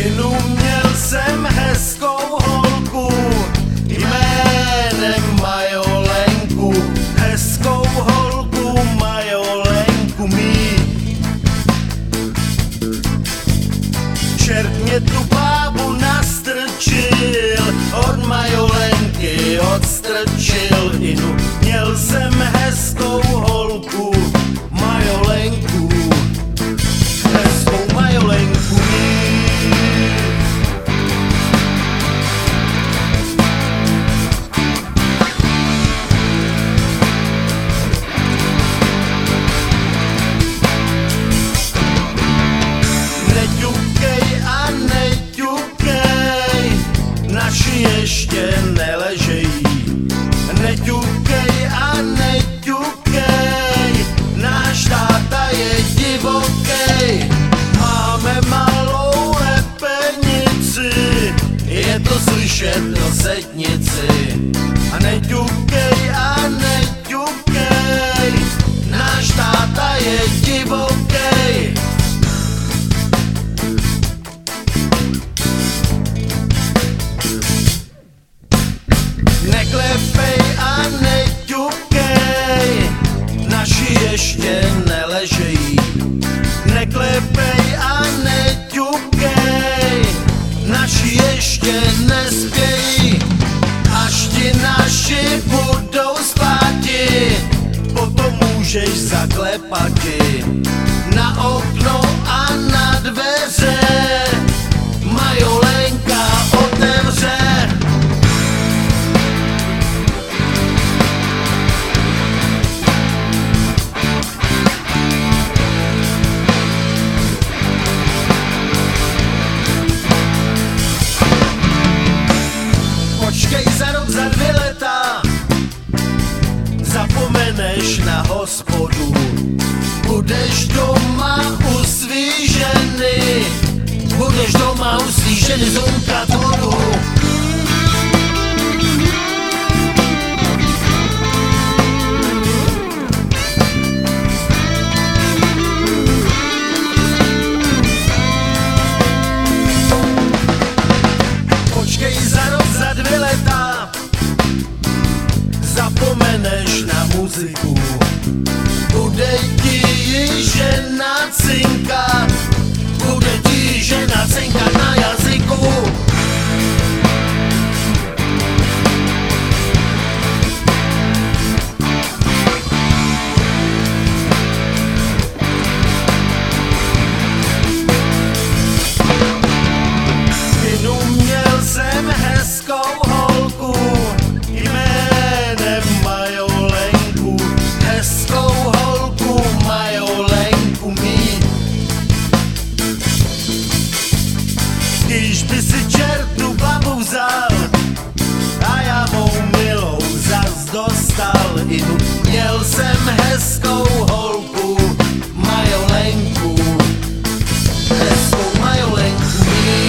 synu, měl jsem hezkou holku jménem Majolenku, hezkou holku Majolenku mý. Čert mě tu bábu nastrčil, od Majolenky odstrčil inu. Měl jsem hezkou holku Majolenku, hezkou Majolenku mý. Neťukej a neťukej, naši ještě neležejí. Neťukej a neťukej, náš táta je divokej. Máme malou repenici, je to slyšet do setnici. A neťukej a neťukej, náš táta je divokej. Neklepej a neťukej, naši ještě neležejí. Neklepej a neťukej, naši ještě nespějí. Až ti naši budou spáti, potom můžeš zaklepati na okno a na dveře. Majolenka otevře. Počkej za rok, za 2 leta, zapomeneš na hospodu. Budeš doma u svý ženy, budeš doma u svý ženy zunkat vodu. Počkej za rok, za 2 leta, zapomeneš na muziku. Bude ti žena cinkat, bude ti žena cinkat na jazyku. Synu, měl jsem hezkou holku jménem Majolenku, hezkou holku Majolenku mý. Když by si čertu babu vzal a já mou milou zas dostal inu. Měl jsem hezkou holku Majolenku, hezkou Majolenku mý.